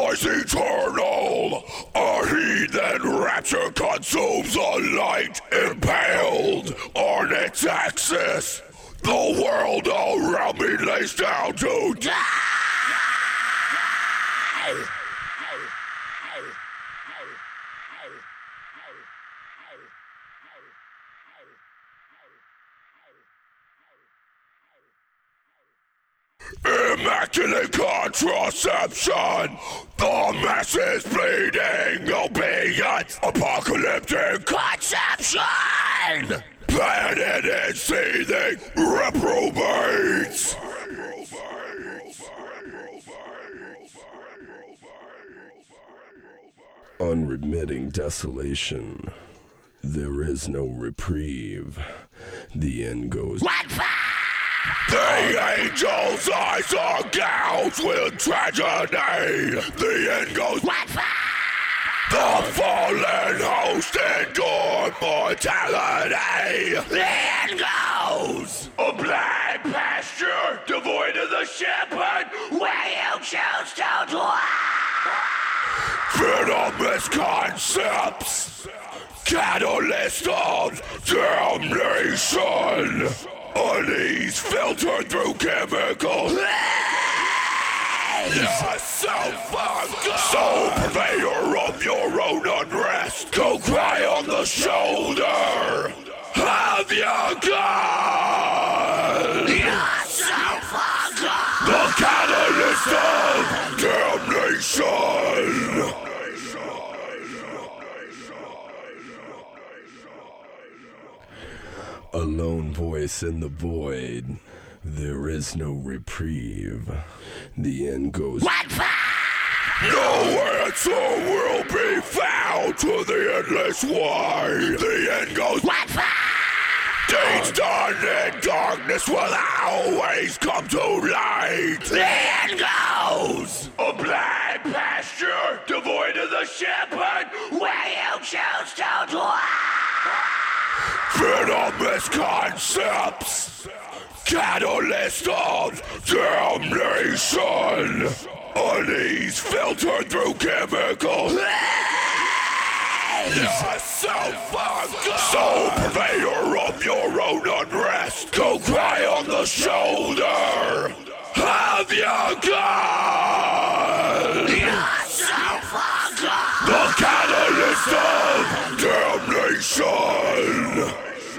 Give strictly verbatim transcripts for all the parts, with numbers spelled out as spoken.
lies eternal. A heathen rapture consumes a light impaled on its axis. The world around me lays down to die. Immaculate contraception, the masses bleeding opiates, apocalyptic conception, planet is seething reprobates. Unremitting desolation, there is no reprieve, the end goes. What? The angel's eyes are gouged with tragedy. The end goes. What? The fallen host endure mortality. The end goes. A black pasture devoid of the shepherd, where you choose to dwell. Venomous concepts, catalyst of damnation. Unease filtered through chemicals. Yourself, sole purveyor of your own unrest. Go cry on the shoulder. Have your gun. Yourself, the catalyst of damnation. A lone voice in the void, there is no reprieve, the end goes. What? No answer will be found to the endless why. The end goes. What? Deeds done in darkness will always come to light. The end goes. A black pasture devoid of the shepherd, where you choose to dwell. Venomous concepts, catalyst of damnation. Unease filtered through chemicals. Yourself, sole purveyor of your own unrest. Go cry on the shoulder. Have your gun. Yourself, the catalyst of damnation.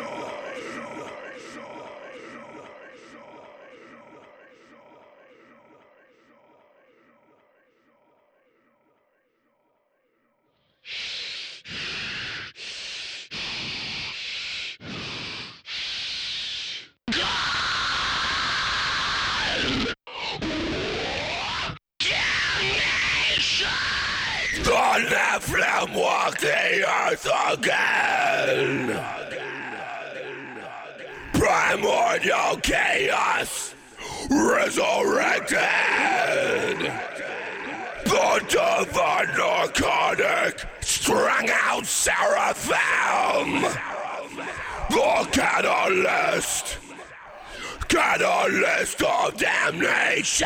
The Nephilim walk the earth again. Primordial chaos resurrected. The divine narcotic strung out seraphim. The catalyst, catalyst of damnation.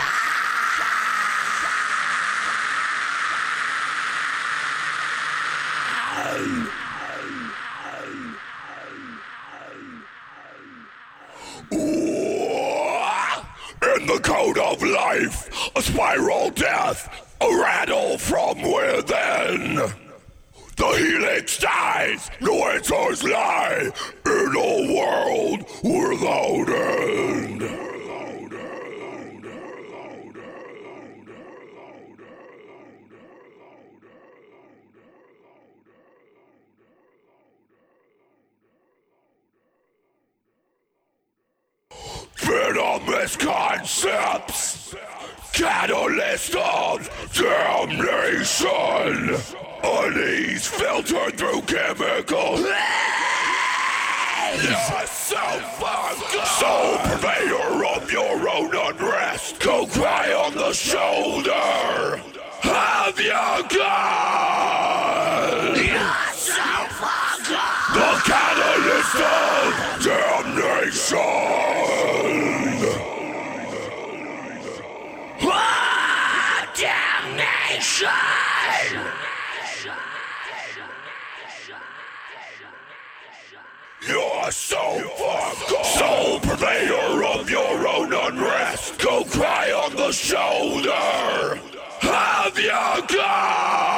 In the code of life, a spiral death, a rattle from within. The helix dies, no answers lie in a world without end. Venomous concepts, catalyst of damnation. Unease filtered through chemicals. Yourself, sole purveyor of your own unrest. Go cry on the shoulder. Have your gun. Yourself, the catalyst of damnation. Ah, damnation. the shoulder. Have you got